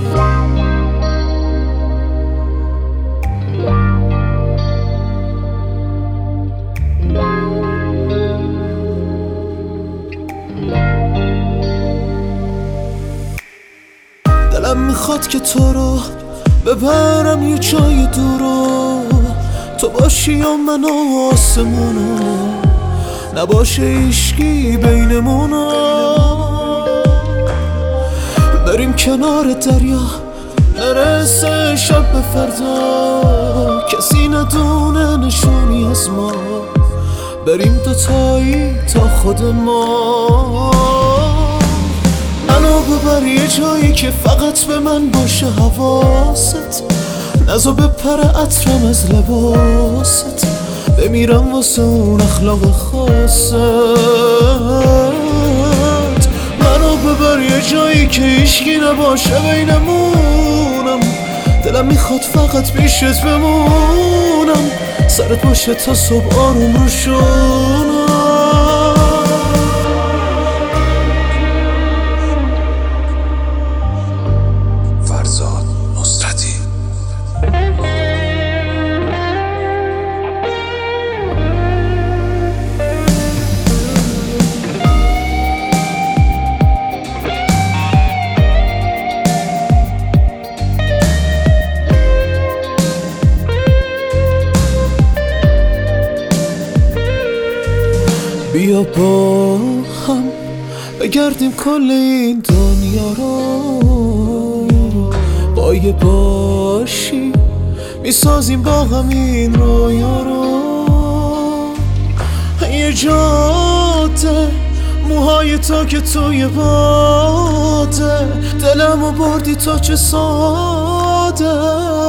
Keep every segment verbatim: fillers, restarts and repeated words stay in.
دلم میخواد که تو رو ببرم یه جای دورو، تو باشی یا من و آسمونو، نباشه هیچکی بینمونو. بریم کنار دریا نرسه شب به فردا، کسی ندونه نشونی از ما، بریم دوتایی تا خود ما. منو ببر یه جایی که فقط به من باشه حواست، نزا بپره عطرم از لباست، بمیرم واسه اون اخلاق خاصت. منو ببر یه جایی که هیچکی نباشه بینمونم، دلم میخواد فقط پیشت بمونم، سرت باشه تا صبح آروم رو شونم. بیا با هم بگردیم کل این دنیا رو، با یه باشی میسازیم با همین رویا رو. یه جاده موهای تو که توی باده، دلمو بردی تا چه ساده.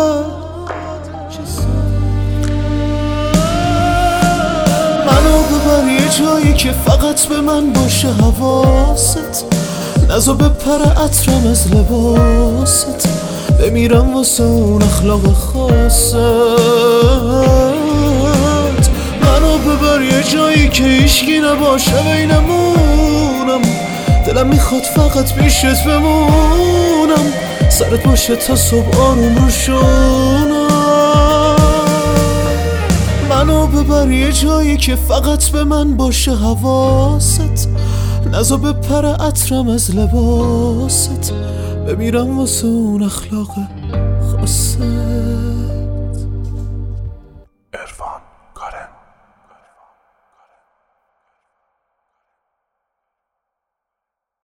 یه جایی که فقط به من باشه حواست، نزا بپره عطرم از لباست، بمیرم واسه اون اخلاق خاصت. منو ببر یه جایی که هیچکی نباشه بینمونم، دلم میخواد فقط پیشت بمونم، سرت باشه تا صبح آروم رو شونم. منو ببر یه جایی که فقط به من باشه حواست، نزا بپره عطرم از لباست، بمیرم واسه اون اخلاق خاصت.